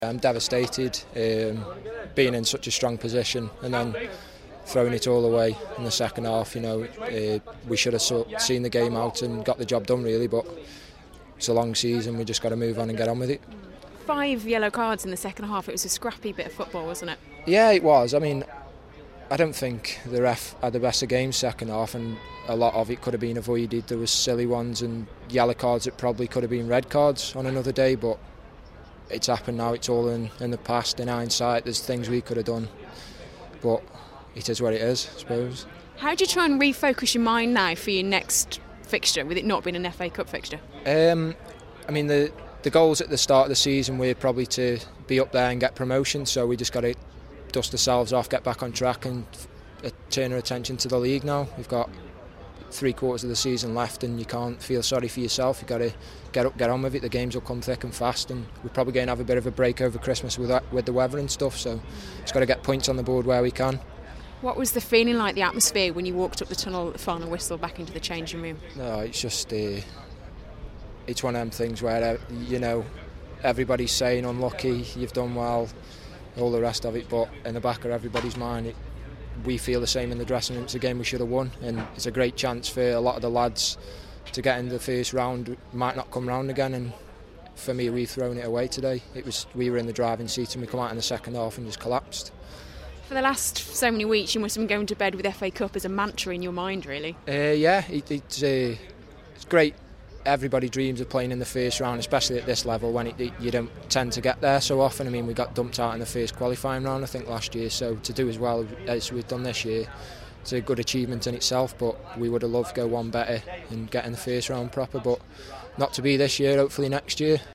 I'm devastated, being in such a strong position and then throwing it all away in the second half. We should have seen the game out and got the job done really, but it's a long season, we just got to move on and get on with it. 5 yellow cards in the second half. It was a scrappy bit of football, wasn't it? Yeah, it was. I mean, I don't think the ref had the best of games second half, and a lot of it could have been avoided. There was silly ones and yellow cards that probably could have been red cards on another day, but it's happened now. It's all in the past. In hindsight, there's things we could have done, but it is what it is, I suppose. How do you try and refocus your mind now for your next fixture, with it not being an FA Cup fixture? I mean, the goals at the start of the season were probably to be up there and get promotion, so we just got to dust ourselves off, get back on track and turn our attention to the league now. We've got 3/4 of the season left and you can't feel sorry for yourself. You've got to get up, get on with it. The games will come thick and fast, and we're probably going to have a bit of a break over Christmas with the weather and stuff, so just got to get points on the board where we can. What was the feeling like, the atmosphere, when you walked up the tunnel at the final whistle back into the changing room? No, it's just it's one of them things where everybody's saying unlucky, you've done well, all the rest of it, but in the back of everybody's mind we feel the same in the dressing room. It's a game we should have won, and it's a great chance for a lot of the lads to get in the first round. Might not come round again, and for me, we've thrown it away today. We were in the driving seat and we come out in the second half and just collapsed. For the last so many weeks, you must have been going to bed with FA Cup as a mantra in your mind, really. Yeah, it's great. Everybody dreams of playing in the first round, especially at this level when you don't tend to get there so often. I mean, we got dumped out in the first qualifying round, I think, last year, so to do as well as we've done this year, it's a good achievement in itself, but we would have loved to go one better and get in the first round proper, but not to be this year, hopefully next year.